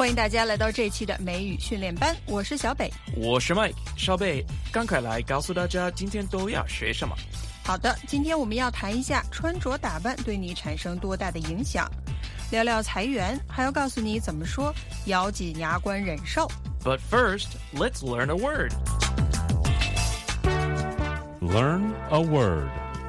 欢迎大家来到这一期的美语训练班，我是小北， 我是 Mike。小北，赶快来告诉大家今天都要学什么。 好的，今天我们要谈一下穿着打扮对你产生多大的影响，聊聊裁员，还要告诉你怎么说咬紧牙关忍受。 But first, let's learn a word. Learn a word.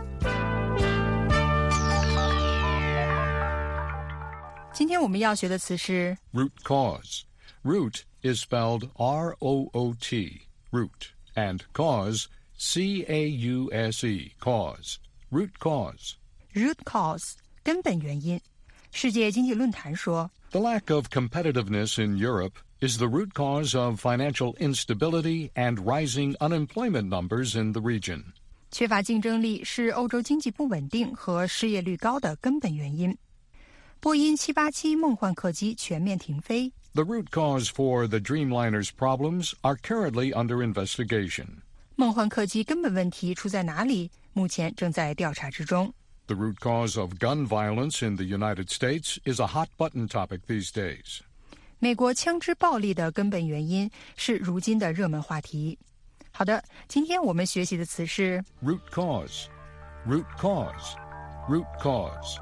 今天我们要学的词是 root cause. Root is spelled R-O-O-T, root, and cause, C-A-U-S-E, cause. Root cause. root cause, 根本原因。世界经济论坛说 The lack of competitiveness in Europe is the root cause of financial instability and rising unemployment numbers in the region. 缺乏竞争力是欧洲经济不稳定和失业率高的根本原因。波音787梦幻客机全面停飞。 The root cause for the Dreamliner's problems are currently under investigation. 梦幻客机根本问题出在哪里？目前正在调查之中。 The root cause of gun violence in the United States is a hot-button topic these days. 美国枪支暴力的根本原因是如今的热门话题。好的，今天我们学习的词是 root cause, root cause, root cause.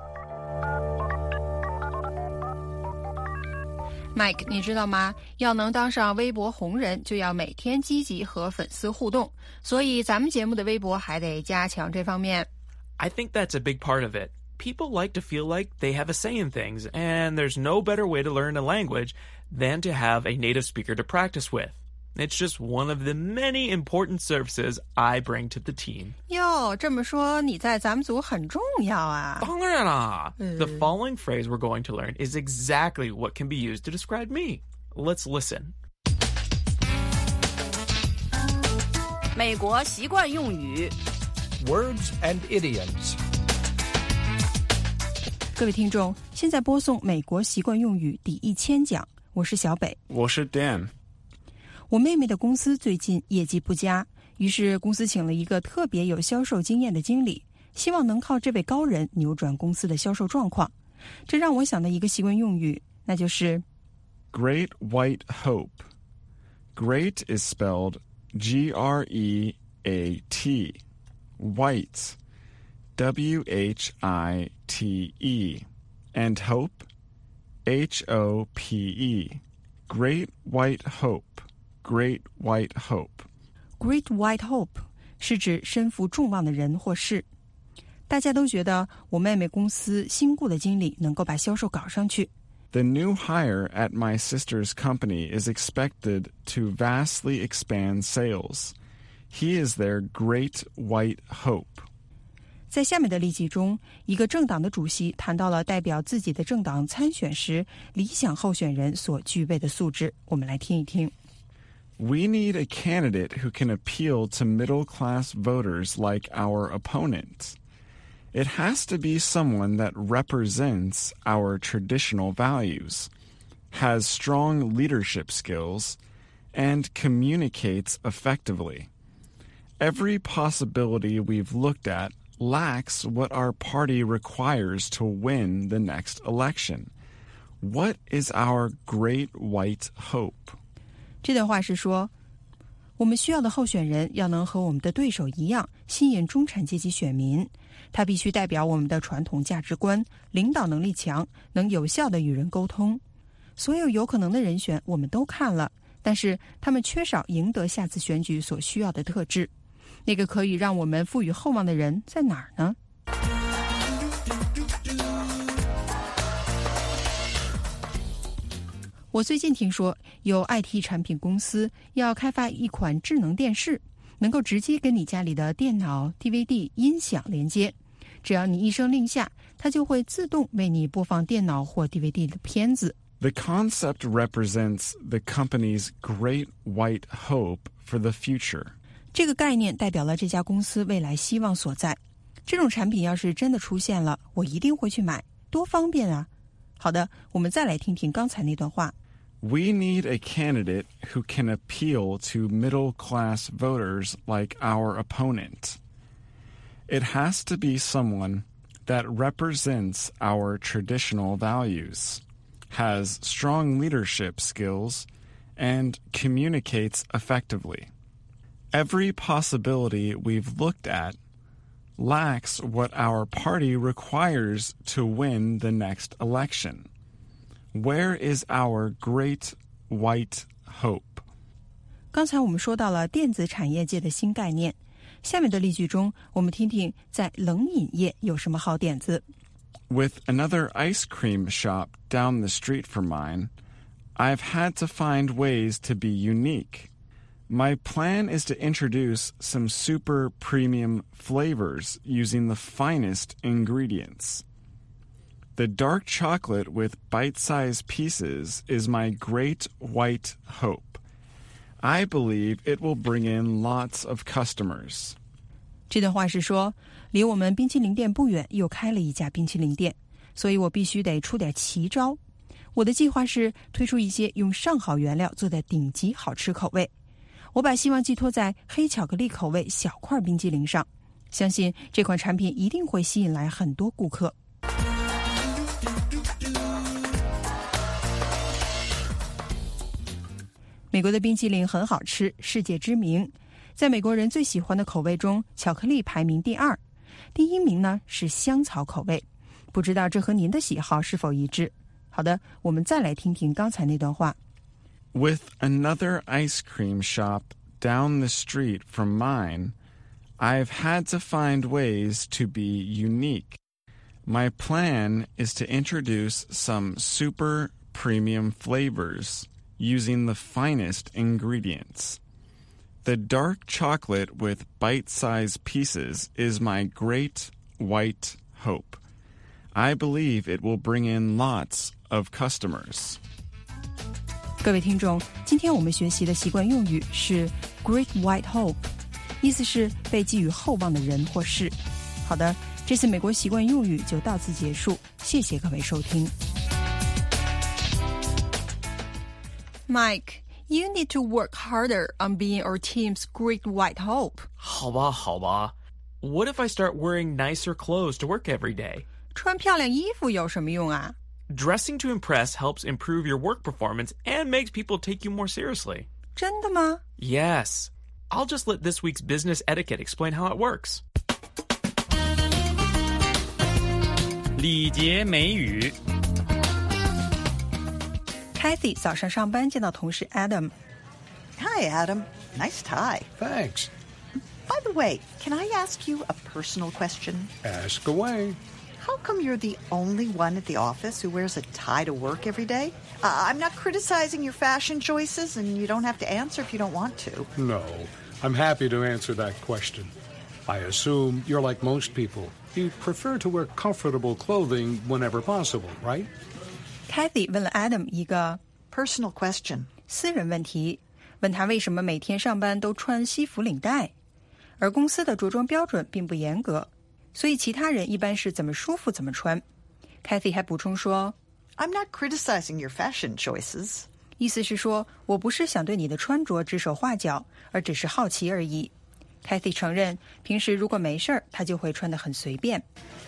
Mike， 你知道吗？要能当上微博红人，就要每天积极和粉丝互动，所以咱们节目的微博还得加强这方面。 I think that's a big part of it. People like to feel like they have a say in things, and there's no better way to learn a language than to have a native speaker to practice with. It's just one of the many important services I bring to the team. 哟，这么说你在咱们组很重要啊。 当然啦。The following phrase we're going to learn is exactly what can be used to describe me. Let's listen. 美国习惯用语 Words and idioms. 各位听众，现在播送美国习惯用语第1000讲，我是小北， 我是 Dan。 我妹妹的公司最近业绩不佳，于是公司请了一个特别有销售经验的经理，希望能靠这位高人扭转公司的销售状况。这让我想到一个习惯用语，那就是 Great White Hope. Great is spelled G-R-E-A-T. White, W-H-I-T-E. And hope, H-O-P-E. Great White Hope.Great White Hope. Great White Hope 是指身负众望的人或事。大家都觉得我妹妹公司新雇的经理能够把销售搞上去。 The new hire at my sister's company is expected to vastly expand sales. He is their great white hope. 在下面的例句中，一个政党的主席谈到了代表自己的政党参选时理想候选人所具备的素质，我们来听一听。 We need a candidate who can appeal to middle-class voters like our opponent. It has to be someone that represents our traditional values, has strong leadership skills, and communicates effectively. Every possibility we've looked at lacks what our party requires to win the next election. What is our great white hope? 这段话是说，我们需要的候选人要能和我们的对手一样吸引中产阶级选民，他必须代表我们的传统价值观，领导能力强，能有效地与人沟通。所有有可能的人选我们都看了，但是他们缺少赢得下次选举所需要的特质。那个可以让我们赋予厚望的人在哪儿呢？我最近听说有 IT 产品公司要开发一款智能电视，能够直接跟你家里的电脑、DVD、音响连接。只要你一声令下，它就会自动为你播放电脑或 DVD 的片子。 The concept represents the company's great white hope for the future. 这个概念代表了这家公司未来希望所在。这种产品要是真的出现了，我一定会去买，多方便啊！好的，我们再来听听刚才那段话。 We need a candidate who can appeal to middle-class voters like our opponent. It has to be someone that represents our traditional values, has strong leadership skills, and communicates effectively. Every possibility we've looked at lacks what our party requires to win the next election. Where is our great white hope? 刚才我们说到了电子产业界的新概念，下面的例句中，我们听听在冷饮业有什么好点子。 With another ice cream shop down the street from mine, I've had to find ways to be unique. My plan is to introduce some super premium flavors using the finest ingredients. The dark chocolate with bite-sized pieces is my great white hope. I believe it will bring in lots of customers. 这段话是说，离我们冰淇淋店不远又开了一家冰淇淋店，所以我必须得出点奇招。我的计划是推出一些用上好原料做的顶级好吃口味。我把希望寄托在黑巧克力口味小块冰激凌上，相信这款产品一定会吸引来很多顾客。美国的冰淇淋很好吃，世界知名。在美国人最喜欢的口味中，巧克力排名第2，第1名呢是香草口味。不知道这和您的喜好是否一致？好的，我们再来听听刚才那段话。 With another ice cream shop down the street from mine, I've had to find ways to be unique. My plan is to introduce some super premium flavors using the finest ingredients. The dark chocolate with bite-sized pieces is my great white hope. I believe it will bring in lots of customers. 各位听众，今天我们学习的习惯用语是 Great White Hope， 意思是被寄予厚望的人或事。好的，这次美国习惯用语就到此结束，谢谢各位收听。Mike, you need to work harder on being our team's great white hope. 好吧，好吧。What if I start wearing nicer clothes to work every day? 穿漂亮衣服有什么用啊？ Dressing to impress helps improve your work performance and makes people take you more seriously. 真的吗？ Yes. I'll just let this week's business etiquette explain how it works. 礼节美语。 Kathy 早上上班见到同事 Adam。 Hi, Adam. Nice tie. Thanks. By the way, can I ask you a personal question? Ask away. How come you're the only one at the office who wears a tie to work every day? I'm not criticizing your fashion choices, and you don't have to answer if you don't want to. No, I'm happy to answer that question. I assume you're like most people. You prefer to wear comfortable clothing whenever possible, right? Kathy 问了 Adam 一个 Personal question. 私人问题，问他为什么每天上班都穿西服领带，而公司的着装标准并不严格，所以其他人一般是怎么舒服怎么穿。Kathy 还补充说 I'm not criticizing your fashion choices. 意思是说我不是想对你的穿着指手画脚，而只是好奇而已。Kathy 承认平时如果没事儿，她就会穿得很随便。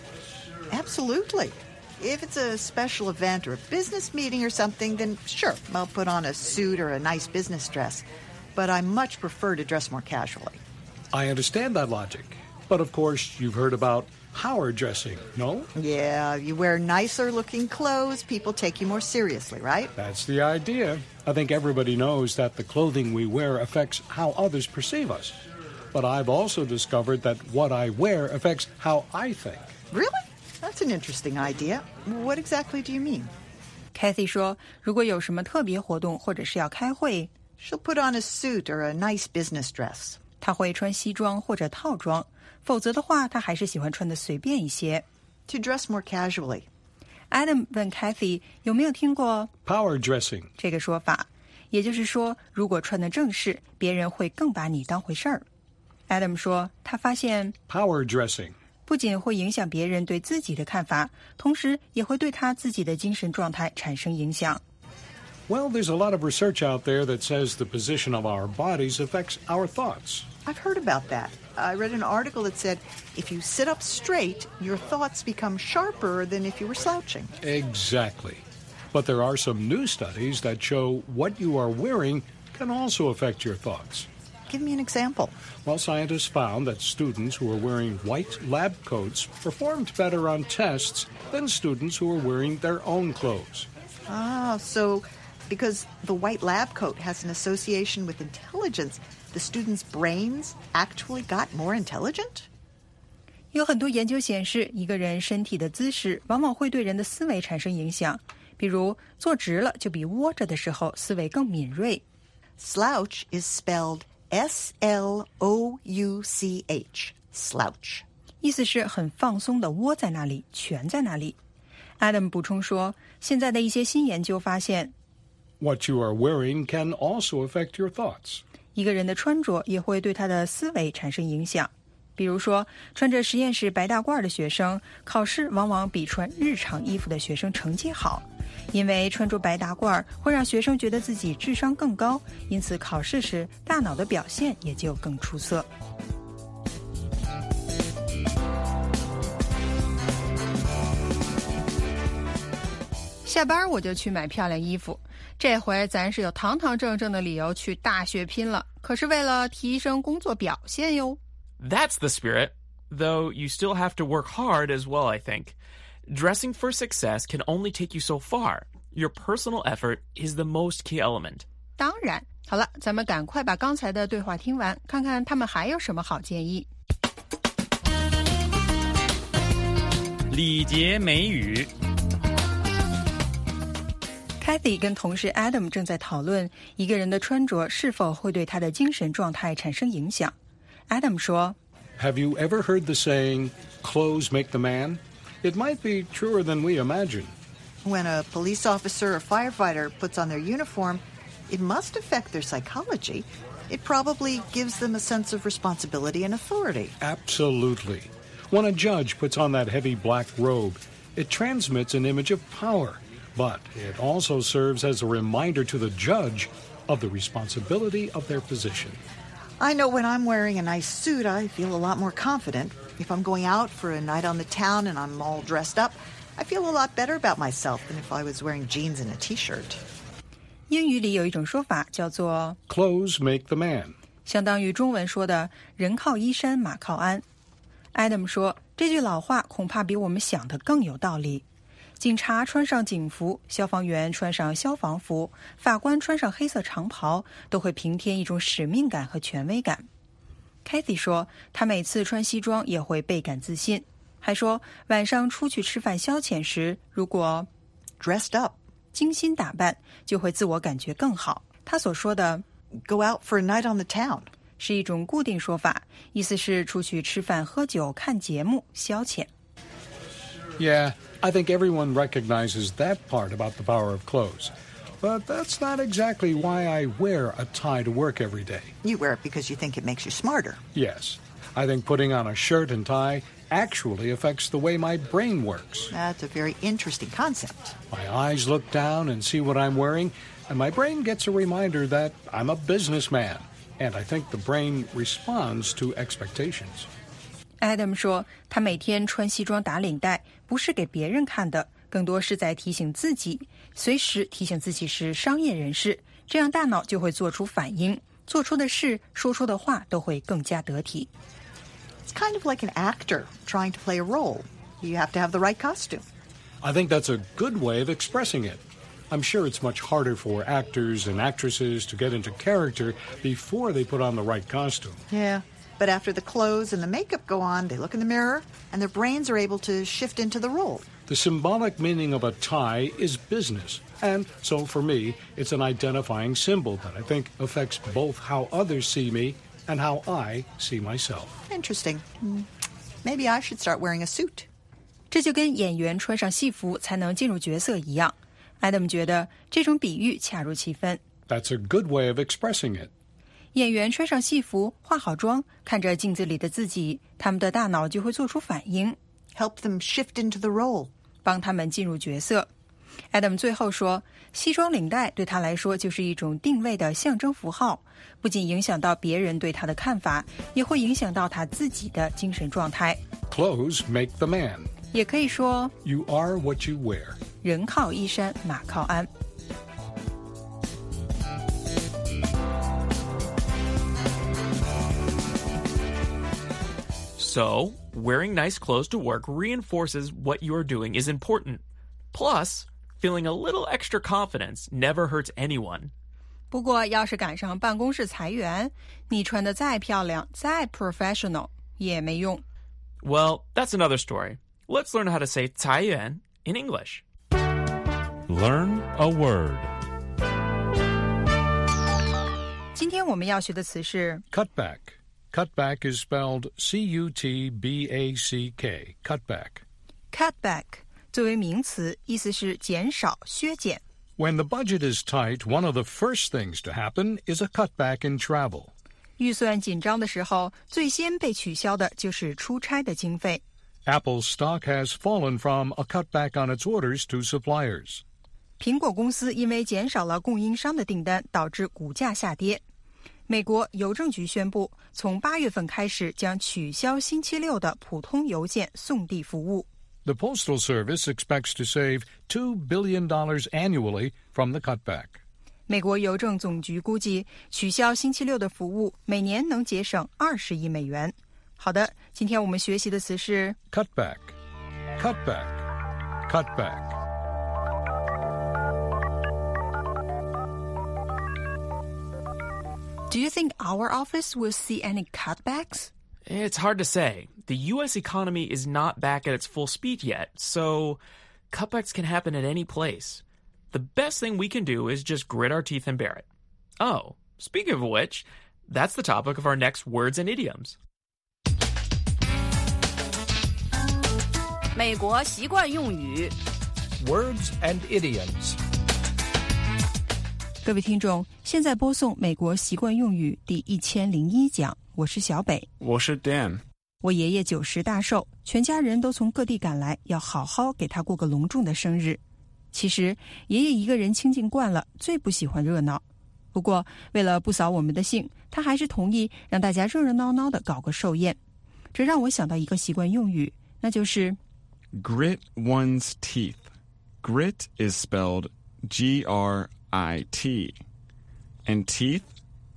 Absolutely. If it's a special event or a business meeting or something, then sure, I'll put on a suit or a nice business dress. But I much prefer to dress more casually. I understand that logic. But of course, you've heard about Howard dressing, no? Yeah, you wear nicer looking clothes, people take you more seriously, right? That's the idea. I think everybody knows that the clothing we wear affects how others perceive us. But I've also discovered that what I wear affects how I think. Really? That's an interesting idea. What exactly do you mean? Kathy 说如果有什么特别活动或者是要开会， She'll put on a suit or a nice business dress. 她会穿西装或者套装，否则的话她还是喜欢穿得随便一些。 To dress more casually. Adam 问 Kathy 有没有听过 Power dressing. 这个说法，也就是说如果穿得正式，别人会更把你当回事儿。Adam 说他发现 Power dressing. 不仅会影响别人对自己的看法，同时也会对他自己的精神状态产生影响。 Well, there's a lot of research out there that says the position of our bodies affects our thoughts. I've heard about that. I read an article that said if you sit up straight, your thoughts become sharper than if you were slouching. Exactly. But there are some new studies that show what you are wearing can also affect your thoughts. Give me an example. Well, scientists found that students who were wearing white lab coats performed better on tests than students who were wearing their own clothes. Ah, so because the white lab coat has an association with intelligence, the students' brains actually got more intelligent? 有很多研究显示，一个人身体的姿势往往会对人的思维产生影响。比如，坐直了就比窝着的时候思维更敏锐。 Slouch is spelled S-L-O-U-C-H. Slouch. 意思是很放松的窝在那里，蜷在那里。Adam 补充说，现在的一些新研究发现 What you are wearing can also affect your thoughts. 一个人的穿着也会对他的思维产生影响。比如说，穿着实验室白大褂的学生，考试往往比穿日常衣服的学生成绩好。因为穿着白大褂会让学生觉得自己智商更高，因此考试时大脑的表现也就更出色。下班我就去买漂亮衣服，这回咱是有堂堂正正的理由去大血拼了，可是为了提升工作表现哟。 That's the spirit, though you still have to work hard as well, I think. Dressing for success can only take you so far. Your personal effort is the most key element. 当然，好了，咱们赶快把刚才的对话听完，看看他们还有什么好建议。 礼节美语。 Kathy 跟同事 Adam 正在讨论一个人的穿着是否会对他的精神状态产生影响。Adam 说 Have you ever heard the saying, clothes make the man? It might be truer than we imagine. When a police officer or firefighter puts on their uniform, it must affect their psychology. It probably gives them a sense of responsibility and authority. Absolutely. When a judge puts on that heavy black robe, it transmits an image of power, but it also serves as a reminder to the judge of the responsibility of their position. I know when I'm wearing a nice suit, I feel a lot more confident. If I'm going out for a night on the town and I'm all dressed up, I feel a lot better about myself than if I was wearing jeans and a t-shirt. 英语里有一种说法叫做 Clothes make the man. 相当于中文说的人靠衣衫马靠鞍。Adam 说，这句老话恐怕比我们想的更有道理。警察穿上警服，消防员穿上消防服，法官穿上黑色长袍，都会平添一种使命感和权威感。Kathy 说，她每次穿西装也会倍感自信，还说晚上出去吃饭消遣时，如果 dressed up 精心打扮，就会自我感觉更好。她所说的 go out for a night on the town 是一种固定说法，意思是出去吃饭、喝酒、看节目、消遣。 Yeah, I think everyone recognizes that part about the power of clothes. But that's not exactly why I wear a tie to work every day. You wear it because you think it makes you smarter. Yes, I think putting on a shirt and tie actually affects the way my brain works. That's a very interesting concept. My eyes look down and see what I'm wearing, and my brain gets a reminder that I'm a businessman. And I think the brain responds to expectations. Adam 说，他每天穿西装打领带，不是给别人看的，更多是在提醒自己，随时提醒自己是商业人士，这样大脑就会做出反应，做出的事、说出的话都会更加得体。 It's kind of like an actor trying to play a role. You have to have the right costume. I think that's a good way of expressing it. I'm sure it's much harder for actors and actresses to get into character before they put on the right costume. Yeah. But after the clothes and the makeup go on, they look in the mirror, and their brains are able to shift into the role. The symbolic meaning of a tie is business. And so for me, it's an identifying symbol that I think affects both how others see me and how I see myself. Interesting. Maybe I should start wearing a suit. 这就跟演员穿上戏服才能进入角色一样。Adam 觉得这种比喻恰如其分。 That's a good way of expressing it. 演员穿上戏服，化好妆，看着镜子里的自己，他们的大脑就会做出反应 Help them shift into the role. 帮他们进入角色。Adam 最后说，西装领带对他来说就是一种定位的象征符号，不仅影响到别人对他的看法，也会影响到他自己的精神状态。 Clothes make the man. 也可以说 You are what you wear. 人靠衣衫，马靠鞍。 So, wearing nice clothes to work reinforces what you're doing is important. Plus, feeling a little extra confidence never hurts anyone. 不过要是赶上办公室裁员，你穿得再漂亮，再 professional 也没用。 Well, that's another story. Let's learn how to say 裁员 in English. Learn a word. 今天我们要学的词是 Cutback. Cutback is spelled C-U-T-B-A-C-K. Cutback. cutback 作为名词，意思是减少、削减。 When the budget is tight, one of the first things to happen is a cutback in travel. 预算紧张的时候，最先被取消的就是出差的经费。 Apple's stock has fallen from a cutback on its orders to suppliers. 苹果公司因为减少了供应商的订单，导致股价下跌。美国邮政局宣布，从8月份开始将取消星期六的普通邮件送递服务。 The Postal Service expects to save $2 billion annually from the cutback. 美国邮政总局估计，取消星期六的服务每年能节省20亿美元。好的，今天我们学习的词是 Cutback. Cutback. Cutback. Do you think our office will see any cutbacks? It's hard to say. The U.S. economy is not back at its full speed yet, so cutbacks can happen at any place. The best thing we can do is just grit our teeth and bear it. Oh, speaking of which, that's the topic of our next Words and Idioms. 美国习惯用语 Words and idioms. 各位听众，现在播送美国习惯用语第1001讲，我是小北， 我是 Dan。 我爷爷90大寿，全家人都从各地赶来，要好好给他过个隆重的生日。其实爷爷一个人清静惯了，最不喜欢热闹。不过为了不扫我们的兴，他还是同意让大家热热闹闹的搞个寿宴。这让我想到一个习惯用语，那就是 Grit one's teeth. Grit is spelled G-R-I-T. And teeth,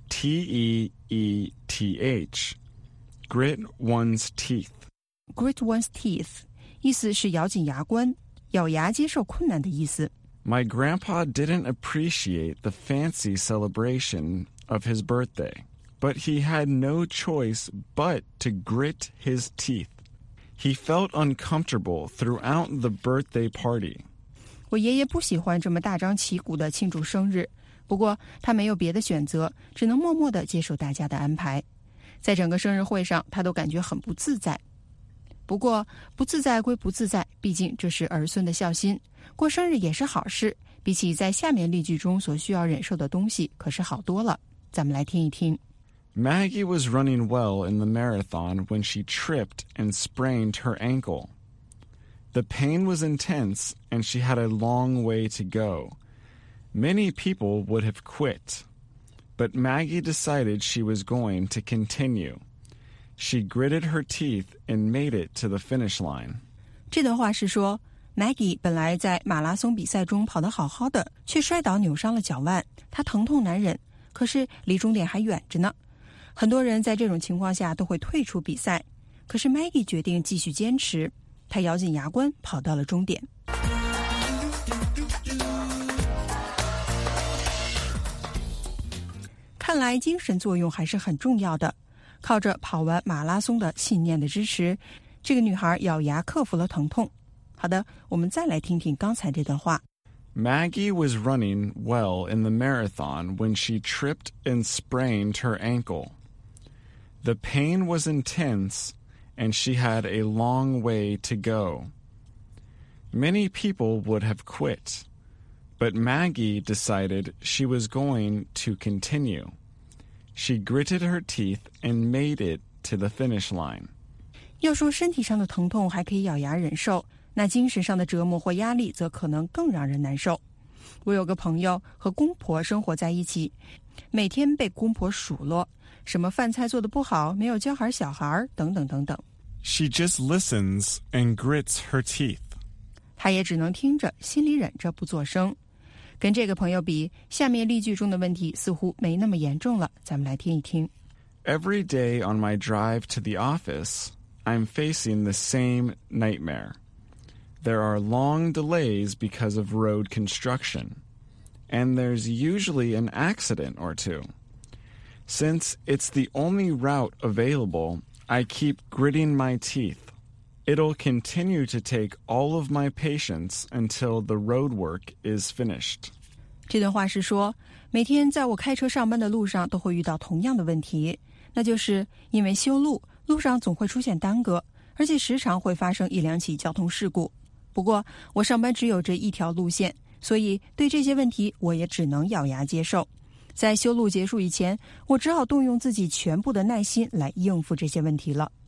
T-E-E-T-H. Grit one's teeth. Grit one's teeth 意思是咬紧牙关，咬牙接受困难的意思。 My grandpa didn't appreciate the fancy celebration of his birthday, but he had no choice but to grit his teeth. He felt uncomfortable throughout the birthday party. 我爷爷不喜欢这么大张旗鼓的庆祝生日，不过他没有别的选择，只能默默地接受大家的安排。在整个生日会上，他都感觉很不自在。不过不自在归不自在，毕竟这是儿孙的孝心，过生日也是好事，比起在下面例句中所需要忍受的东西可是好多了。咱们来听一听。 Maggie was running well in the marathon when she tripped and sprained her ankle. The pain was intense, and she had a long way to go. Many people would have quit, but Maggie decided she was going to continue. She gritted her teeth and made it to the finish line. 这段话是说 Maggie 本来在马拉松比赛中跑得好好的，却摔倒扭伤了脚腕，她疼痛难忍，可是离终点还远着呢。很多人在这种情况下都会退出比赛，可是 Maggie 决定继续坚持，她咬紧牙关跑到了终点。看来精神作用还是很重要的。靠着跑完马拉松的信念的支持，这个女孩咬牙克服了疼痛。好的，我们再来听听刚才这段话。 Maggie was running well in the marathon when she tripped and sprained her ankle. The pain was intense, and she had a long way to go. Many people would have quit, but Maggie decided she was going to continue. She gritted her teeth and made it to the finish line. 要说身体上的疼痛还可以咬牙忍受，那精神上的折磨或压力则可能更让人难受。我有个朋友和公婆生活在一起，每天被公婆数落，什么饭菜做得不好，没有教好小孩等等等等。 She just listens and grits her teeth. 他也只能听着，心里忍着不作声。跟这个朋友比，下面例句中的问题似乎没那么严重了，咱们来听一听。 Every day on my drive to the office, I'm facing the same nightmare. There are long delays because of road construction, and there's usually an accident or two. Since it's the only route available, I keep gritting my teeth. It'll continue to take all of my patience until the road work is finished. 这段话是说，每天在我开车上班的路上都会遇到同样的问题，那就是因为修路，路上总会出现耽搁，而且时常会发生一两起交通事故。不过我上班只有这一条路线，所以对这些问题我也只能咬牙接受。在修路结束以前，我只好动用自己全部的耐心来应付这些问题了。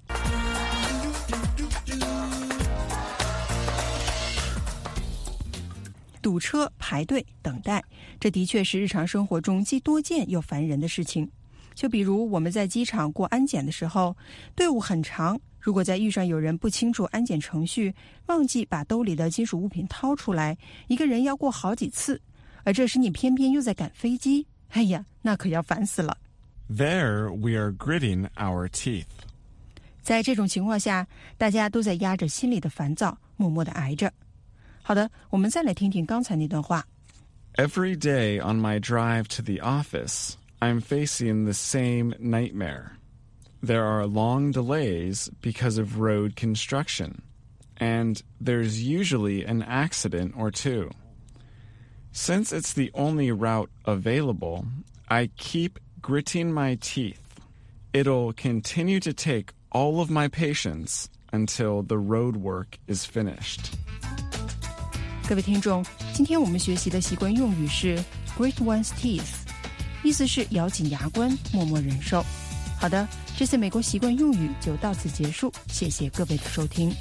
堵车、排队、等待，这的确是日常生活中既多见又烦人的事情。就比如我们在机场过安检的时候，队伍很长，如果再遇上有人不清楚安检程序，忘记把兜里的金属物品掏出来，一个人要过好几次，而这时你偏偏又在赶飞机，哎呀，那可要烦死了。 There we are gritting our teeth. 在这种情况下，大家都在压着心里的烦躁，默默地挨着。好的，我们再来听听刚才那段话。 Every day on my drive to the office, I'm facing the same nightmare. There are long delays because of road construction, and there's usually an accident or two. Since it's the only route available, I keep gritting my teeth. It'll continue to take all of my patience until the road work is finished. 各位听众，今天我们学习的习惯用语是 grit one's teeth， 意思是咬紧牙关，默默忍受。好的，这次美国习惯用语就到此结束，谢谢各位的收听。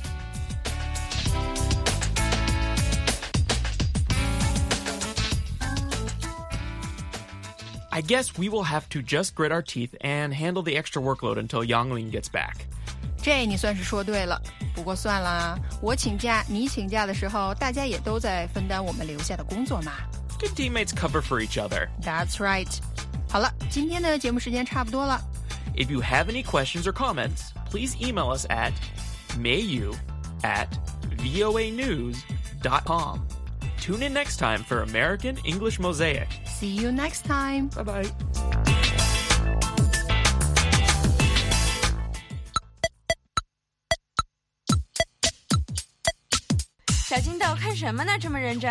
I guess we will have to just grit our teeth and handle the extra workload until Yangling gets back. 这你算是说对了，不过算了，我请假你请假的时候，大家也都在分担我们留下的工作嘛。 Good teammates cover for each other. That's right. 好了，今天的节目时间差不多了。 If you have any questions or comments, please email us at mayu@voanews.com. Tune in next time for American English Mosaic. See you next time. Bye-bye. 小金豆看什么呢？这么认真？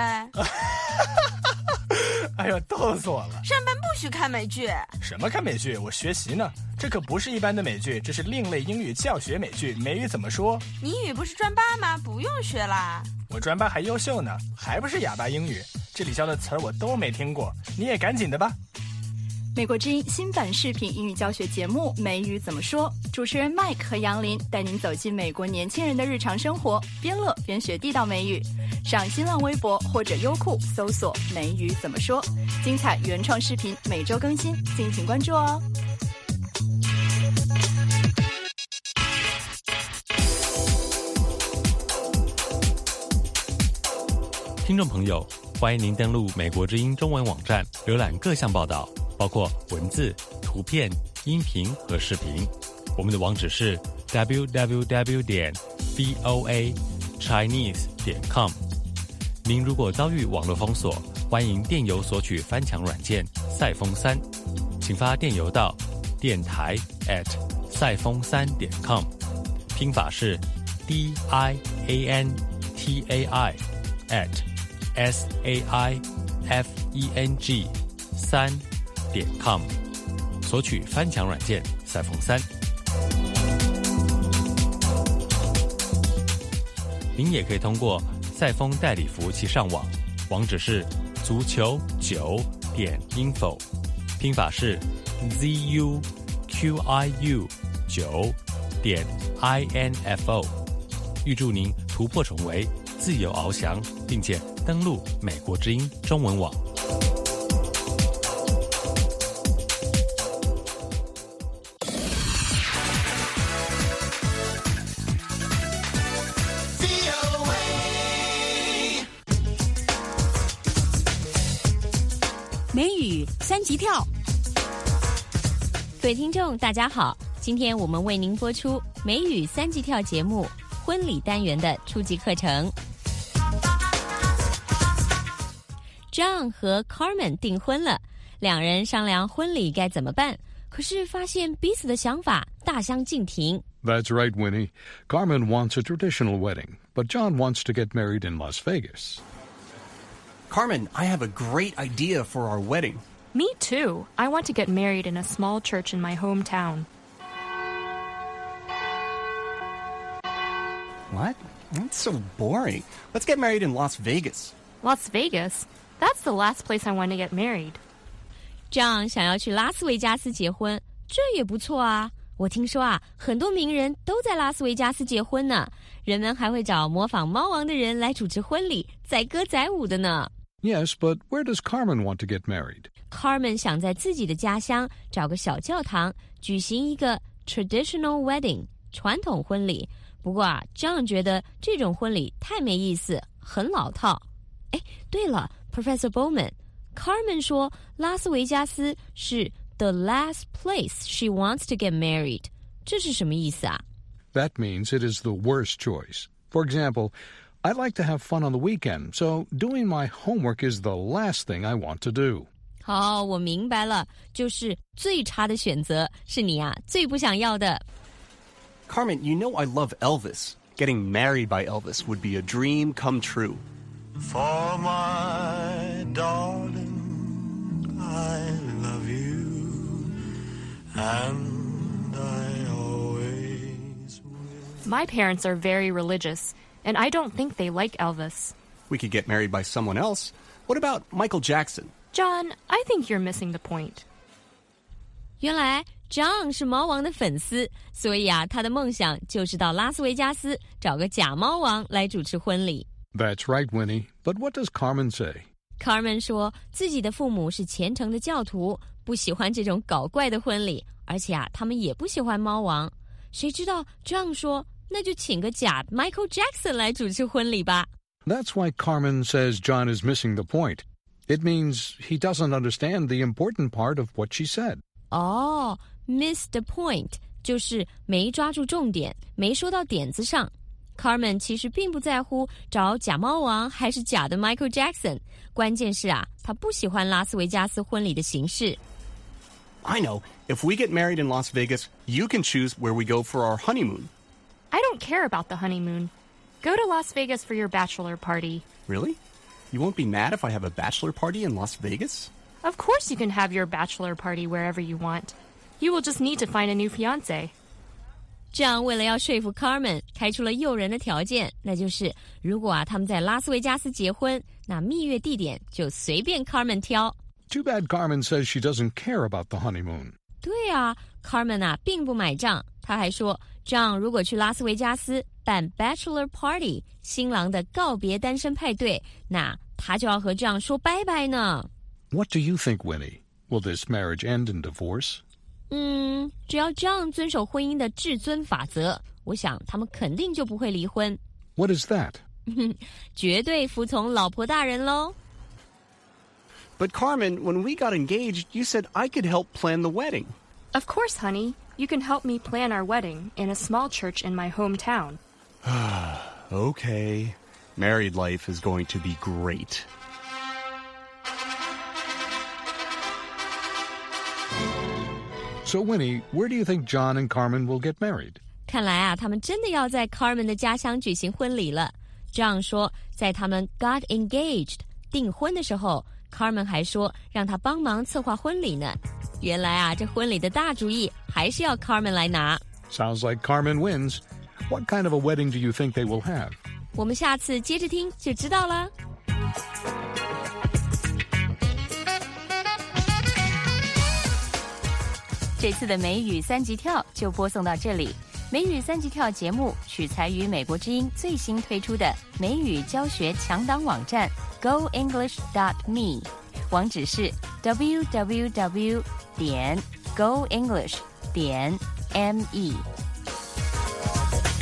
哎呀，逗死我了！ 上班不许看美剧。 什么看美剧？我学习呢。这可不是一般的美剧，这是另类英语教学美剧。美语怎么说？ 你英语不是专八吗？不用学啦。 我专八还优秀呢，还不是哑巴英语。这里教的词儿我都没听过，你也赶紧的吧。 美国之音新版视频英语教学节目《美语怎么说》，主持人 Mike 和杨林带您走进美国年轻人的日常生活，边乐边学地道美语。上新浪微博或者优酷搜索“美语怎么说”，精彩原创视频每周更新，敬请关注哦。 听众朋友，欢迎您登录美国之音中文网站，浏览各项报道，包括文字、图片、音频和视频。我们的网址是 www.voachinese.com。您如果遭遇网络封锁，欢迎电邮索取翻墙软件赛风3，请发电邮到电台@赛风3.com，拼法是 DIANTAIFENG3.com， 索取翻墙软件赛风3。您也可以通过赛风代理服务器上网，网址是足球9.info， 拼法是 ZUQIU9.info。预祝您突破重围，自由翱翔，并且登陆美国之音中文网。 美语三级跳。 各位听众大家好，今天我们为您播出美语三级跳节目婚礼单元的初级课程。John 和 Carmen 订婚了，两人商量婚礼该怎么办，可是发现彼此的想法大相径庭。 That's right, Winnie. Carmen wants a traditional wedding, but John wants to get married in Las Vegas. Carmen, I have a great idea for our wedding. Me too. I want to get married in a small church in my hometown. What? That's so boring. Let's get married in Las Vegas. Las Vegas? That's the last place I want to get married. John 想要去拉斯维加斯结婚，这也不错啊。我听说啊，很多名人都在拉斯维加斯结婚呢。人们还会找模仿猫王的人来主持婚礼，载歌载舞的呢。 Yes, but where does Carmen want to get married? Carmen 想在自己的家乡找个小教堂，举行一个 traditional wedding 传统婚礼。不过啊 ，John 觉得这种婚礼太没意思，很老套。哎，对了 ，Professor Bowman，Carmen 说拉斯维加斯是 the last place she wants to get married， 这是什么意思啊？ That means it is the worst choice. For example,I like to have fun on the weekend, so doing my homework is the last thing I want to do. 好，我明白了，就是最差的选择是你啊最不想要的。 Carmen, you know I love Elvis. Getting married by Elvis would be a dream come true. For my darling, I love you, and I always will. My parents are very religious.And I don't think they like Elvis. We could get married by someone else. What about Michael Jackson? John, I think you're missing the point. 原来 John 是猫王的粉丝，所以啊，他的梦想就是到拉斯维加斯找个假猫王来主持婚礼。 That's right, Winnie. But what does Carmen say? Carmen 说自己的父母是虔诚的教徒，不喜欢这种搞怪的婚礼，而且啊，他们也不喜欢猫王。谁知道 John 说那就请个假 Michael Jackson 来主持婚礼吧。 That's why Carmen says John is missing the point. It means he doesn't understand the important part of what she said. 哦 miss the point 就是没抓住重点，没说到点子上。Carmen 其实并不在乎找假猫王还是假的 Michael Jackson， 关键是啊，他不喜欢拉斯维加斯婚礼的形式。 I know. If we get married in Las Vegas, you can choose where we go for our honeymoon.I don't care about the honeymoon. Go to Las Vegas for your bachelor party. Really? You won't be mad if I have a bachelor party in Las Vegas? Of course you can have your bachelor party wherever you want. You will just need to find a new fiancé. 这样为了要说服 Carmen 开出了诱人的条件，那就是如果啊他们在拉斯维加斯结婚，那蜜月地点就随便 Carmen 挑。 Too bad Carmen says she doesn't care about the honeymoon. 对啊 Carmen 啊并不买账，他还说John 如果去拉斯维加斯办 bachelor party 新郎的告别单身派对，那他就要和John说拜拜呢。 What do you think, Winnie? Will this marriage end in divorce? 只要John遵守婚姻的至尊法则，我想他们肯定就不会离婚。 What is that? 绝对服从老婆大人咯。 But Carmen, when we got engaged, you said I could help plan the wedding. Of course, honey.You can help me plan our wedding in a small church in my hometown. Okay. Married life is going to be great. So, Winnie, where do you think John and Carmen will get married? 看来啊，他们真的要在 Carmen 的家乡举行婚礼了。John 说，在他们 got engaged 订婚的时候 ，Carmen 还说让他帮忙策划婚礼呢。原来啊，这婚礼的大主意还是要 Carmen 来拿。 Sounds like Carmen wins. What kind of a wedding do you think they will have? 我们下次接着听就知道了。 这次的美语三级跳就播送到这里。美语三级跳节目取材于美国之音最新推出的美语教学强档网站 GoEnglish.me， 网址是 www.goenglish.me。